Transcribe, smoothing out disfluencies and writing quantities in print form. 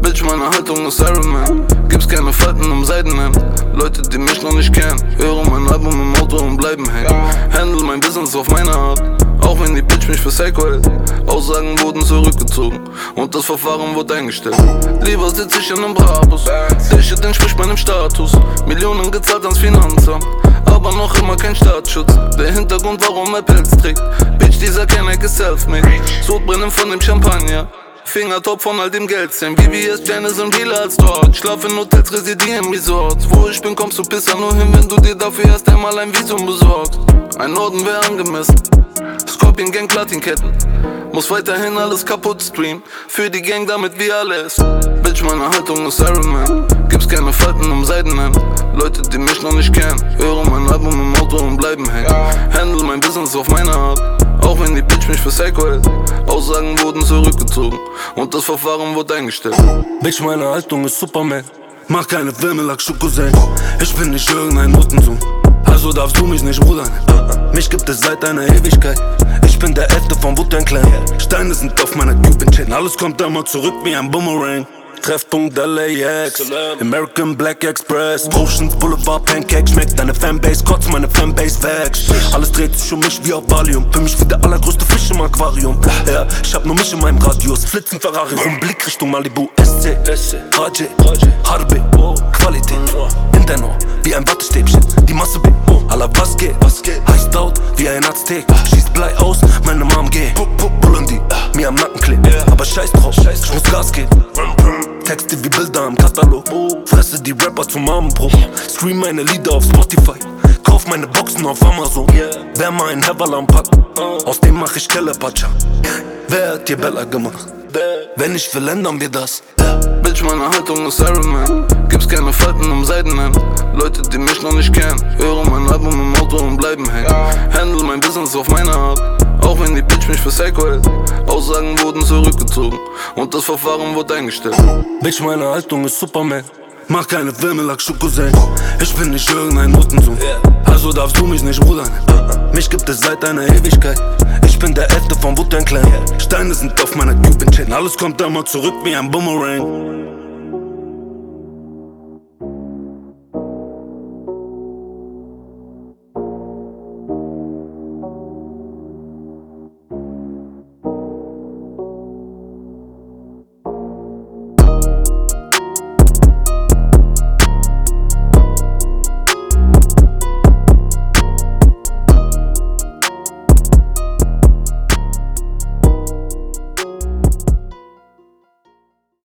Bitch, meine Haltung ist Iron Man. Gibt's keine Falten im Seidenhemd. Leute, die mich noch nicht kennen, hören mein Album im Auto und bleiben hängen. Handle mein Business auf meine Art, auch wenn die Bitch mich für Psycho hält. Aussagen wurden zurückgezogen und das Verfahren wurde eingestellt. Lieber sitz ich in einem Brabus, der Shit entspricht meinem Status. Millionen gezahlt ans Finanzamt, aber noch immer kein Staatsschutz. Der Hintergrund, warum er Pelz trägt. Bitch, dieser Kenneck ist self-made. Sodbrennen von dem Champagner, Fingertop von all dem Geldzählen. BBS Pläne sind realer als dort. Schlaf in Hotels, residier in Resorts. Wo ich bin, kommst du Pisser nur hin, wenn du dir dafür erst einmal ein Visum besorgst. Ein Orden wäre angemessen. Scorpion Gang Platinketten. Muss weiterhin alles kaputt streamen. Für die Gang, damit wir alles. Bitch, meine Haltung ist Iron Man. Gibt's keine Falten im Seidenhemd. Leute, die mich noch nicht kennen, hören mein Album im Auto und bleiben hängen. Handle mein Business auf meine Art, auch wenn die Bitch mich für Psycho hält. Aussagen wurden zurückgezogen und das Verfahren wurde eingestellt. Bitch, meine Haltung ist Superman. Mach keine Filme, lag Schokosen. Ich bin nicht irgendein Notensohn, also darfst du mich nicht rudern. Mich gibt es seit einer Ewigkeit. Ich bin der 11. von Wu-Tang Clan. Steine sind auf meiner Cuban Chain. Alles kommt immer zurück wie ein Boomerang. Treffpunkt LAX, American Black Express, Oceans Boulevard Pancake. Schmeckt deine Fanbase, kotzt meine Fanbase weg. Alles dreht sich um mich wie auf Valium. Für mich wie der allergrößte Fisch im Aquarium. Ja, ich hab nur mich in meinem Radius. Flitzen Ferrari rum, Blick Richtung Malibu. SC, HJ, Harbe, Qualität. In dein Ohr, wie ein Wattestäbchen. Die Masse B, Allah was geht. Heißt laut, wie ein Aztek. Schießt Blei aus, meine Mom geht. Bullen die, mir am Nacken kleben. Aber scheiß drauf, ich muss Gas geben. Texte wie Bilder im Katalog. Fresse die Rapper zum Armenbruch. Stream meine Lieder auf Spotify. Kauf meine Boxen auf Amazon. Wer mal ein Heverlam packt, aus dem mach ich Kellerpatscha. Wer hat dir Bella gemacht? Wenn ich will, ändern wir das. Bitch, meine Haltung ist Iron Man. Gibt's keine Falten im Seidenhemd. Leute, die mich noch nicht kennen, hören mein Album im Auto und bleiben hängen. Handle mein Business auf meine Art, auch wenn die Bitch mich für Psycho hält. Aussagen wurden zurückgezogen und das Verfahren wurde eingestellt. Bitch, meine Haltung ist Superman. Mach keine Filme, lag Schokosen. Ich bin nicht irgendein Notensohn, also darfst du mich nicht rudern. Mich gibt es seit einer Ewigkeit. Ich bin der 11. von Wu-Tang Clan. Steine sind auf meiner Cuban Chain. Alles kommt immer zurück wie ein Boomerang.